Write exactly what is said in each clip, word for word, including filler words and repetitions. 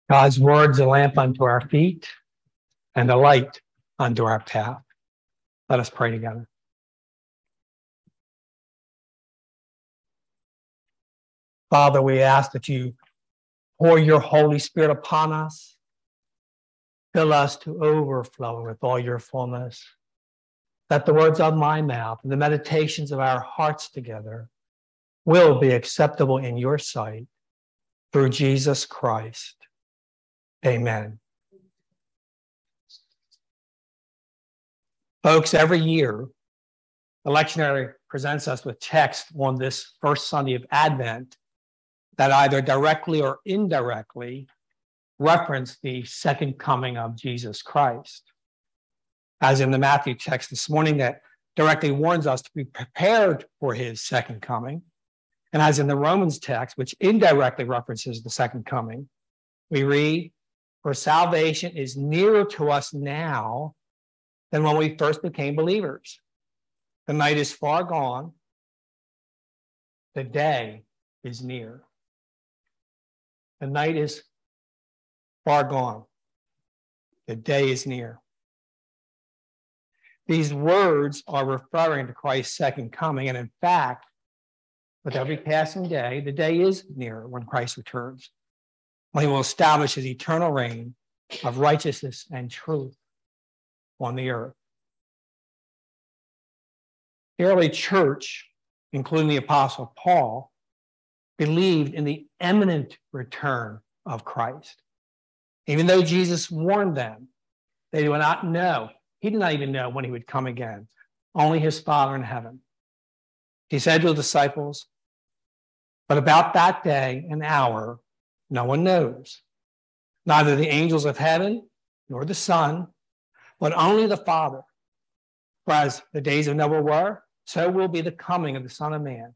God's word is a lamp unto our feet and a light unto our path. Let us pray together. Father, we ask that you pour your Holy Spirit upon us. Fill us to overflowing with all your fullness. That the words of my mouth and the meditations of our hearts together will be acceptable in your sight through Jesus Christ. Amen. Folks, every year, the lectionary presents us with text on this first Sunday of Advent that either directly or indirectly reference the second coming of Jesus Christ. As in the Matthew text this morning that directly warns us to be prepared for his second coming, and as in the Romans text, which indirectly references the second coming, we read, "For salvation is nearer to us now than when we first became believers. The night is far gone. The day is near." The night is far gone. The day is near. These words are referring to Christ's second coming, and in fact, with every passing day, the day is near when Christ returns, when he will establish his eternal reign of righteousness and truth on the earth. The early church, including the Apostle Paul, believed in the imminent return of Christ. Even though Jesus warned them, they did not know. He did not even know when he would come again. Only his Father in heaven. He said to the disciples, "But about that day and hour, no one knows, neither the angels of heaven nor the Son, but only the Father. For as the days of Noah were, so will be the coming of the Son of Man."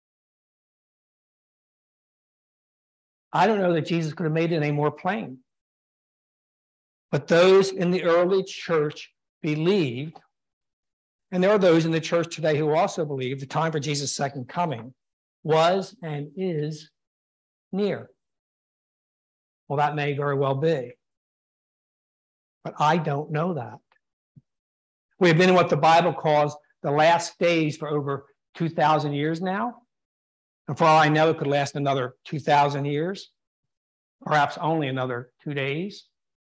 I don't know that Jesus could have made it any more plain. But those in the early church believed, and there are those in the church today who also believe the time for Jesus' second coming was and is near. Well, that may very well be. But I don't know that. We have been in what the Bible calls the last days for over two thousand years now. And for all I know, it could last another two thousand years, perhaps only another two days.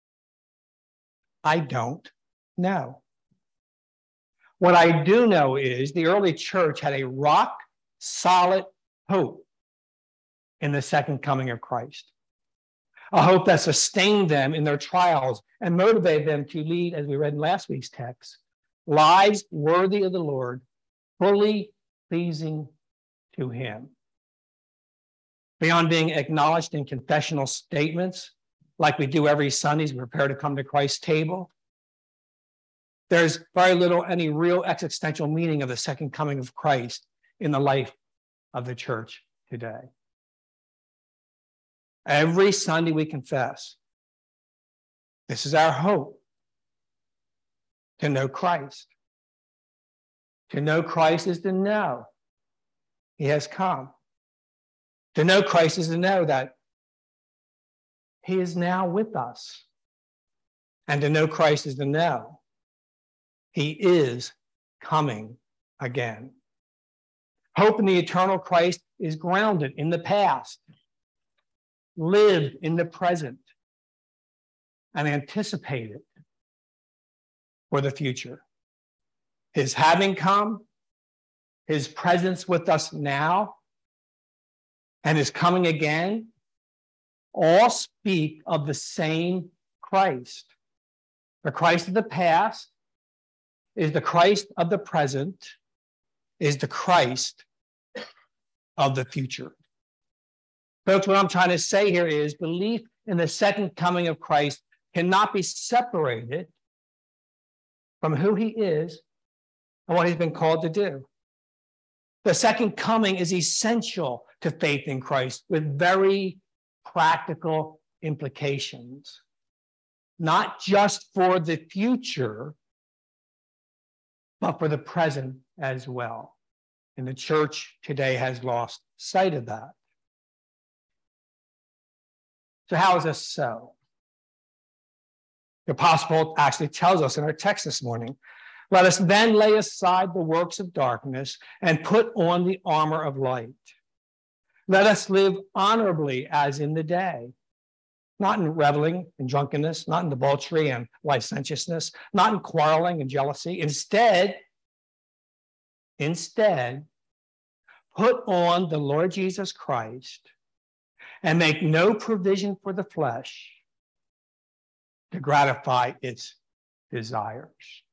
I don't know. What I do know is the early church had a rock solid hope in the second coming of Christ. A hope that sustained them in their trials and motivated them to lead, as we read in last week's text, lives worthy of the Lord, fully pleasing to him. Beyond being acknowledged in confessional statements, like we do every Sunday as we prepare to come to Christ's table, there's very little any real existential meaning of the second coming of Christ in the life of the church today. Every Sunday we confess, this is our hope, to know Christ. To know Christ is to know he has come. To know Christ is to know that he is now with us. And to know Christ is to know he is coming again. Hope in the eternal Christ is grounded in the past, lived in the present, and anticipated for the future. His having come, his presence with us now, and his coming again, all speak of the same Christ. The Christ of the past is the Christ of the present, is the Christ of the future. Folks, what I'm trying to say here is belief in the second coming of Christ cannot be separated from who he is and what he's been called to do. The second coming is essential to faith in Christ with very practical implications, not just for the future, but for the present as well. And the church today has lost sight of that. So how is this so? The Apostle Paul actually tells us in our text this morning, let us then lay aside the works of darkness and put on the armor of light. Let us live honorably as in the day, not in reveling and drunkenness, not in debauchery and licentiousness, not in quarreling and jealousy. Instead, instead, put on the Lord Jesus Christ and make no provision for the flesh to gratify its desires.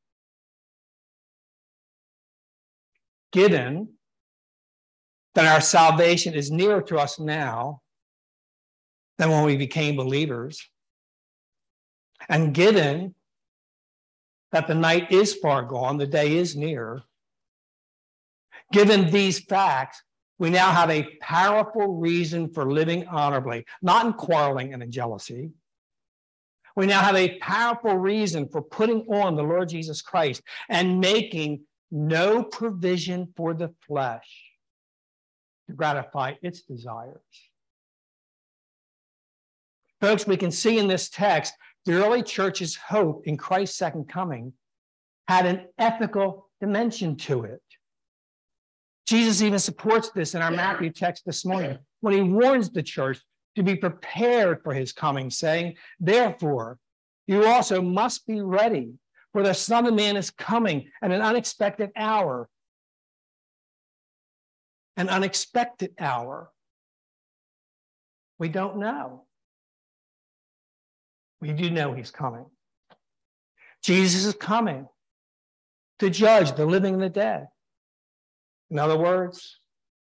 Given that our salvation is nearer to us now than when we became believers, and given that the night is far gone, the day is near, given these facts, we now have a powerful reason for living honorably, not in quarreling and in jealousy. We now have a powerful reason for putting on the Lord Jesus Christ and making no provision for the flesh to gratify its desires. Folks, we can see in this text, the early church's hope in Christ's second coming had an ethical dimension to it. Jesus even supports this in our Matthew text this morning when he warns the church to be prepared for his coming, saying, therefore, you also must be ready, for the Son of Man is coming at an unexpected hour. An unexpected hour. We don't know. We do know he's coming. Jesus is coming to judge the living and the dead. In other words,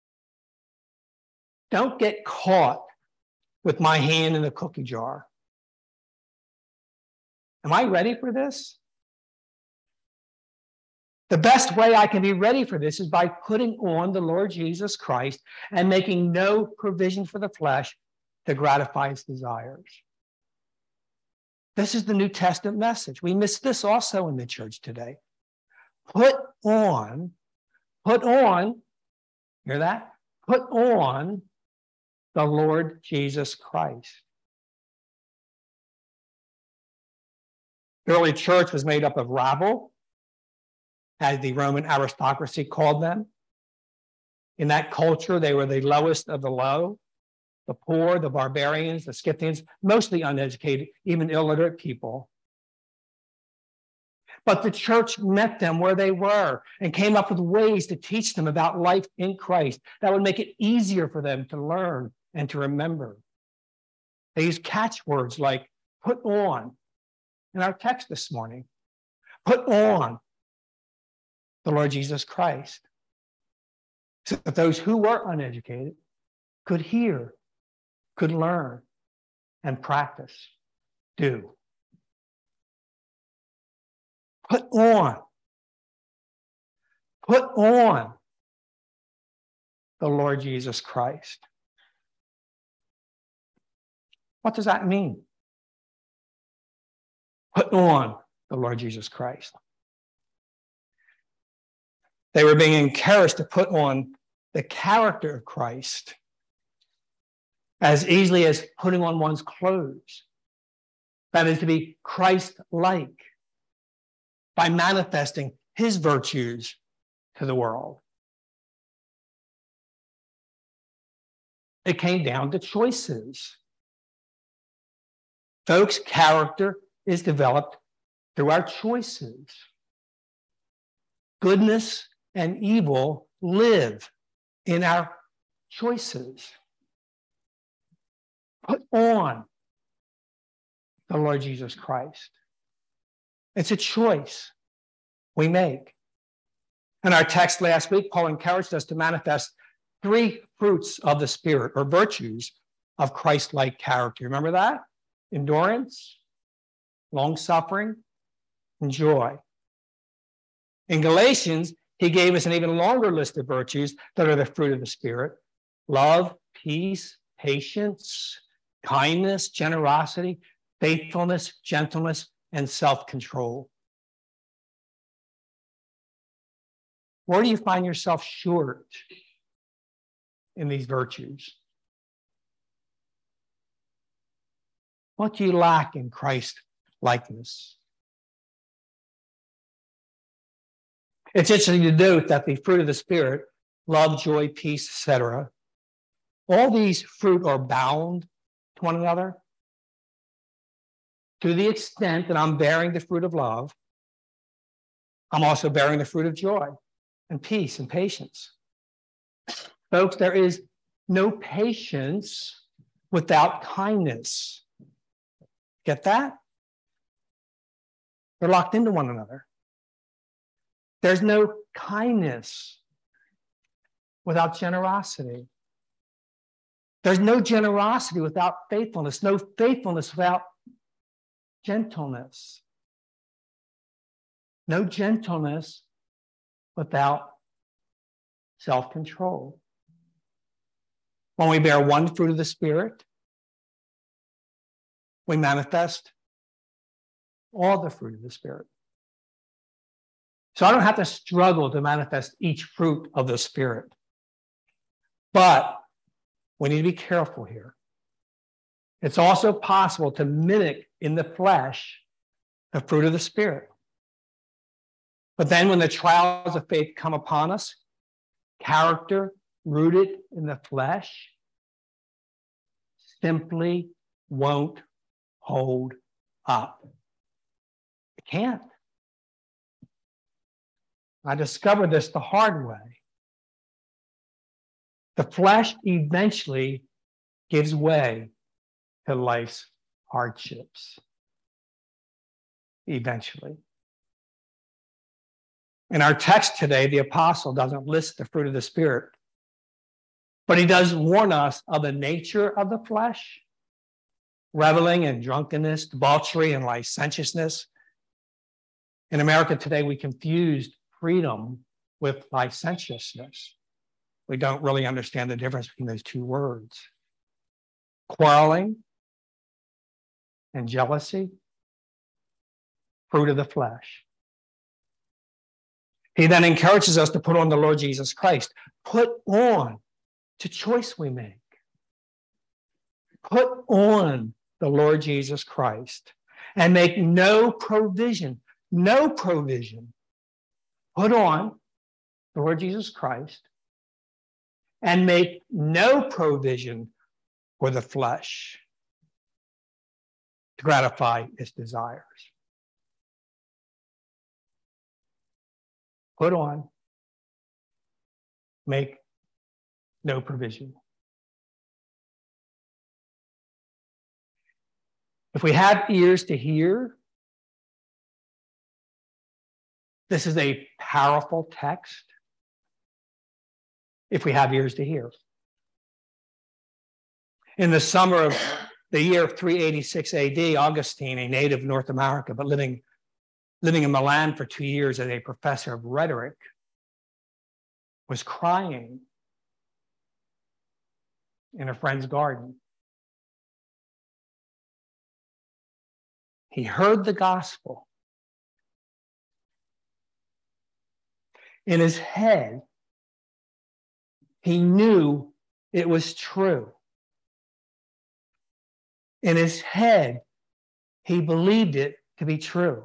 don't get caught with my hand in the cookie jar. Am I ready for this? The best way I can be ready for this is by putting on the Lord Jesus Christ and making no provision for the flesh to gratify its desires. This is the New Testament message. We miss this also in the church today. Put on, put on, hear that? Put on the Lord Jesus Christ. The early church was made up of rabble, as the Roman aristocracy called them. In that culture, they were the lowest of the low, the poor, the barbarians, the Scythians, mostly uneducated, even illiterate people. But the church met them where they were and came up with ways to teach them about life in Christ that would make it easier for them to learn and to remember. They used catchwords like put on in our text this morning. Put on the Lord Jesus Christ, so that those who were uneducated could hear, could learn, and practice, do. Put on, put on the Lord Jesus Christ. What does that mean? Put on the Lord Jesus Christ. They were being encouraged to put on the character of Christ as easily as putting on one's clothes. That is to be Christ-like by manifesting his virtues to the world. It came down to choices. Folks, character is developed through our choices. Goodness and evil live in our choices. Put on the Lord Jesus Christ. It's a choice we make. In our text last week, Paul encouraged us to manifest three fruits of the Spirit, or virtues of Christ-like character. Remember that? Endurance, long-suffering, and joy. In Galatians, he gave us an even longer list of virtues that are the fruit of the Spirit: love, peace, patience, kindness, generosity, faithfulness, gentleness, and self-control. Where do you find yourself short in these virtues? What do you lack in Christ likeness? It's interesting to note that the fruit of the Spirit, love, joy, peace, et cetera, all these fruit are bound to one another to the extent that I'm bearing the fruit of love. I'm also bearing the fruit of joy and peace and patience. Folks, there is no patience without kindness. Get that? They're locked into one another. There's no kindness without generosity. There's no generosity without faithfulness, no faithfulness without gentleness, no gentleness without self-control. When we bear one fruit of the Spirit, we manifest all the fruit of the Spirit. So I don't have to struggle to manifest each fruit of the Spirit. But we need to be careful here. It's also possible to mimic in the flesh the fruit of the Spirit. But then when the trials of faith come upon us, character rooted in the flesh simply won't hold up. It can't. I discovered this the hard way. The flesh eventually gives way to life's hardships. Eventually. In our text today, the apostle doesn't list the fruit of the Spirit, but he does warn us of the nature of the flesh, reveling in drunkenness, debauchery, and licentiousness. In America today, we confused freedom with licentiousness. We don't really understand the difference between those two words. Quarreling and jealousy, fruit of the flesh. He then encourages us to put on the Lord Jesus Christ. Put on, it's a choice we make. Put on the Lord Jesus Christ and make no provision, no provision. Put on the Lord Jesus Christ and make no provision for the flesh to gratify its desires. Put on, make no provision. If we have ears to hear, this is a powerful text. If we have ears to hear. In the summer of the year of three eighty-six A D, Augustine, a native of North America, but living, living in Milan for two years as a professor of rhetoric, was crying in a friend's garden. He heard the gospel. In his head, he knew it was true. In his head, he believed it to be true.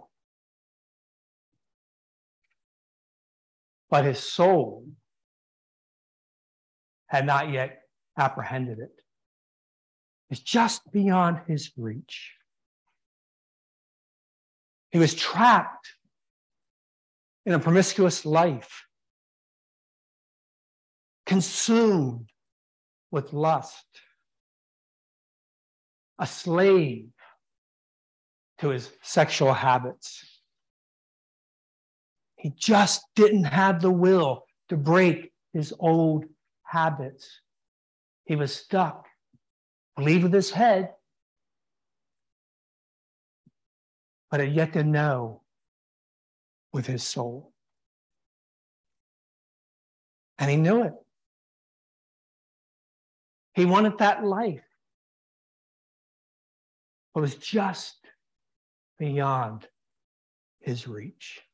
But his soul had not yet apprehended it. It's just beyond his reach. He was trapped in a promiscuous life, consumed with lust, a slave to his sexual habits. He just didn't have the will to break his old habits. He was stuck, believed with his head, but had yet to know with his soul. And he knew it. He wanted that life. It was just beyond his reach.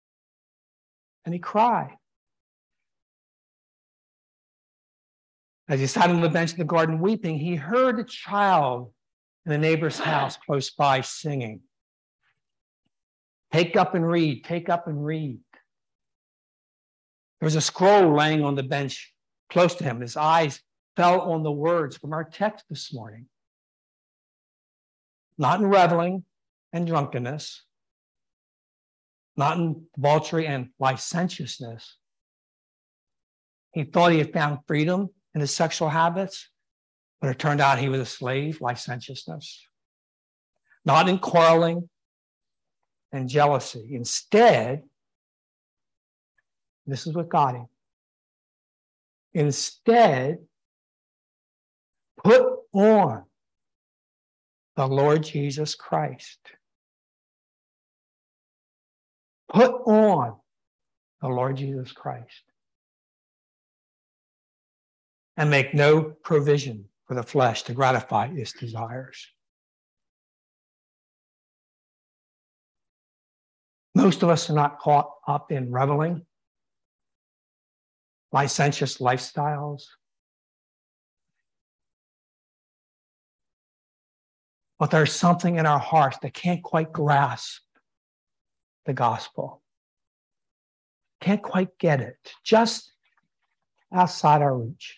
And he cried. As he sat on the bench in the garden weeping, he heard a child in the neighbor's house close by singing, "Take up and read, take up and read." There was a scroll laying on the bench close to him. His eyes fell on the words from our text this morning. Not in reveling and drunkenness, not in debauchery and licentiousness. He thought he had found freedom in his sexual habits, but it turned out he was a slave, licentiousness. Not in quarreling and jealousy. Instead, this is what got him. Instead, put on the Lord Jesus Christ. Put on the Lord Jesus Christ. And make no provision for the flesh to gratify its desires. Most of us are not caught up in reveling, licentious lifestyles. But there's something in our hearts that can't quite grasp the gospel. Can't quite get it. Just outside our reach.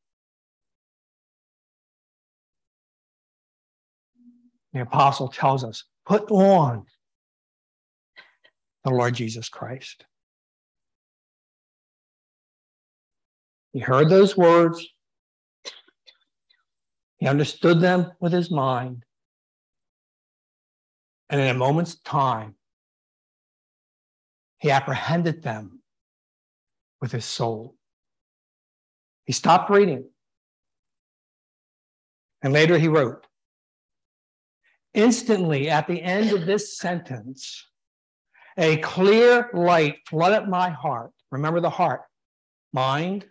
The apostle tells us, put on the Lord Jesus Christ. He heard those words. He understood them with his mind. And in a moment's time, he apprehended them with his soul. He stopped reading. And later he wrote, instantly at the end of this sentence, a clear light flooded my heart. Remember the heart, mind,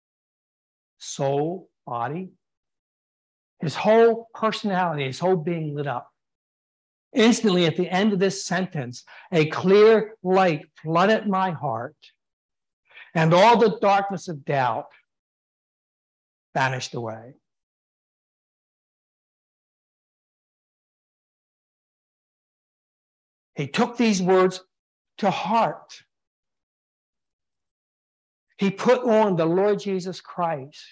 soul, body. His whole personality, his whole being lit up. Instantly at the end of this sentence, a clear light flooded my heart, and all the darkness of doubt vanished away. He took these words to heart. He put on the Lord Jesus Christ.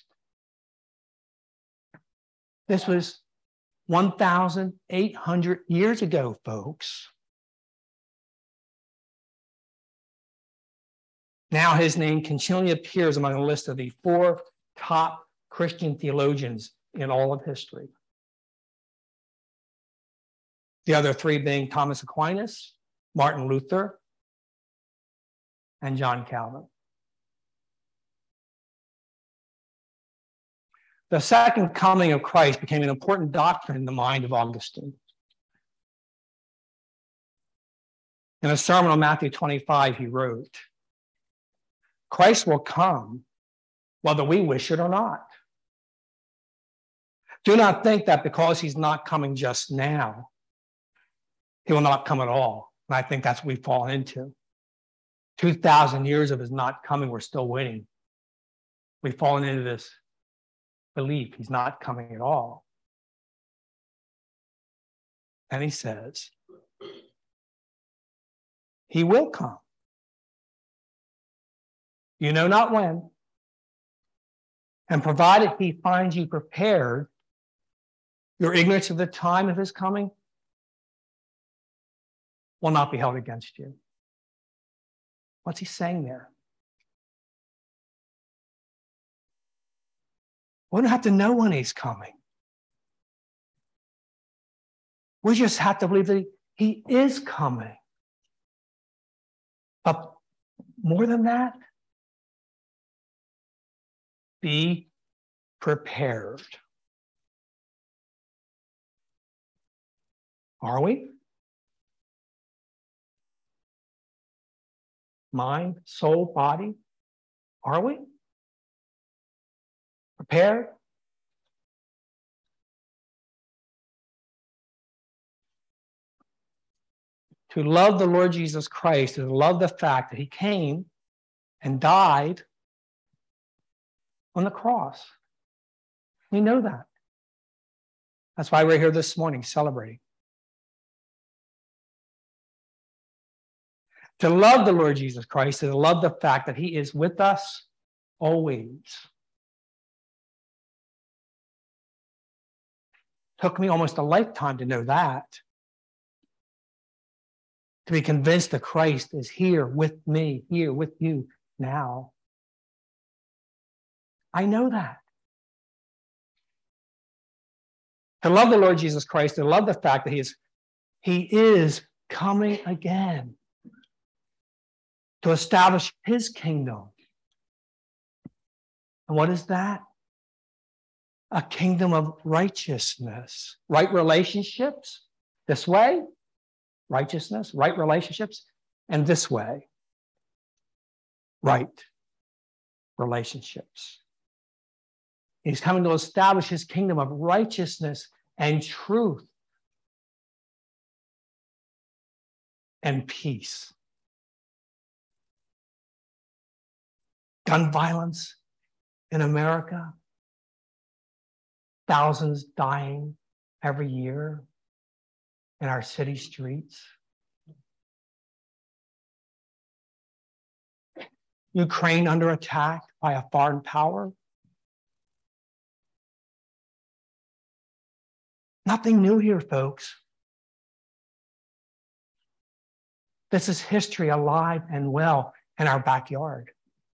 This was one thousand eight hundred years ago, folks. Now his name continually appears among a list of the four top Christian theologians in all of history. The other three being Thomas Aquinas, Martin Luther, and John Calvin. The second coming of Christ became an important doctrine in the mind of Augustine. In a sermon on Matthew twenty-five, he wrote, Christ will come whether we wish it or not. Do not think that because he's not coming just now, he will not come at all. And I think that's what we've fallen into. two thousand years of his not coming, we're still waiting. We've fallen into this belief he's not coming at all. And he says, he will come. You know not when. And provided he finds you prepared, your ignorance of the time of his coming will not be held against you. What's he saying there? We don't have to know when he's coming. We just have to believe that he is coming. But more than that, be prepared. Are we? Mind, soul, body? Are we? Prepared? To love the Lord Jesus Christ, to love the fact that he came and died on the cross. We know that. That's why we're here this morning celebrating. To love the Lord Jesus Christ is to love the fact that he is with us always. Took me almost a lifetime to know that. To be convinced that Christ is here with me, here with you now. I know that. To love the Lord Jesus Christ, to love the fact that he is, he is coming again to establish his kingdom. And what is that? A kingdom of righteousness. Right relationships this way, righteousness, right relationships, and this way, right relationships. He's coming to establish his kingdom of righteousness and truth and peace. Gun violence in America, thousands dying every year in our city streets. Ukraine under attack by a foreign power. Nothing new here, folks. This is history alive and well in our backyard.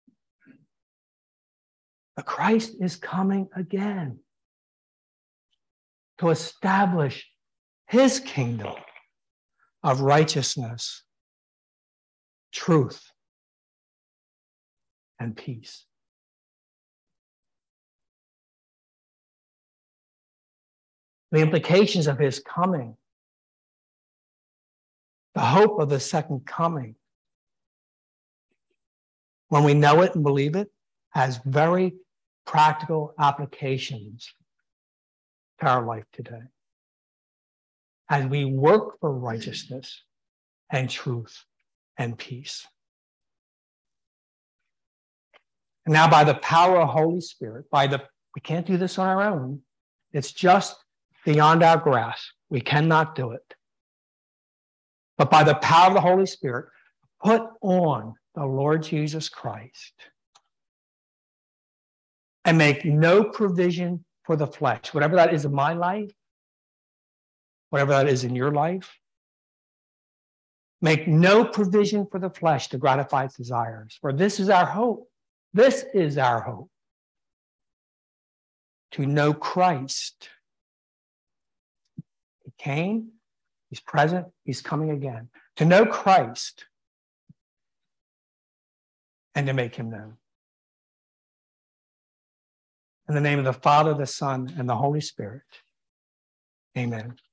But Christ is coming again to establish his kingdom of righteousness, truth, and peace. The implications of his coming, the hope of the second coming, when we know it and believe it, has very practical applications to our life today. As we work for righteousness and truth and peace. And now by the power of Holy Spirit, by the, we can't do this on our own. It's just beyond our grasp. We cannot do it. But by the power of the Holy Spirit, put on the Lord Jesus Christ and make no provision for the flesh. Whatever that is in my life, whatever that is in your life, make no provision for the flesh to gratify its desires. For this is our hope. This is our hope. To know Christ. He came, he's present, he's coming again. To know Christ and to make him known. In the name of the Father, the Son, and the Holy Spirit. Amen.